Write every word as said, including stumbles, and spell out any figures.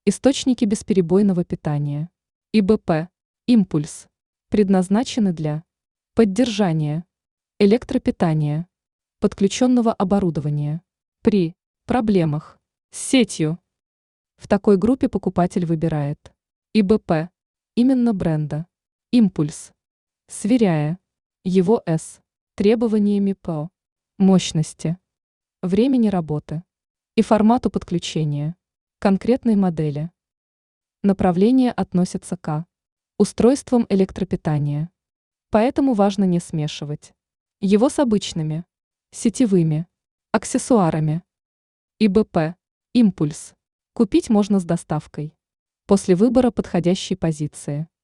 Источники бесперебойного питания. ИБП. Импульс. Предназначены для поддержания электропитания подключенного оборудования при проблемах с сетью. В такой группе покупатель выбирает ИБП именно бренда «Импульс», сверяя его с требованиями по мощности, времени работы и формату подключения конкретной модели. Направление относится к устройствам электропитания, поэтому важно не смешивать его с обычными сетевыми аксессуарами. ИБП «Импульс» купить можно с доставкой после выбора подходящей позиции.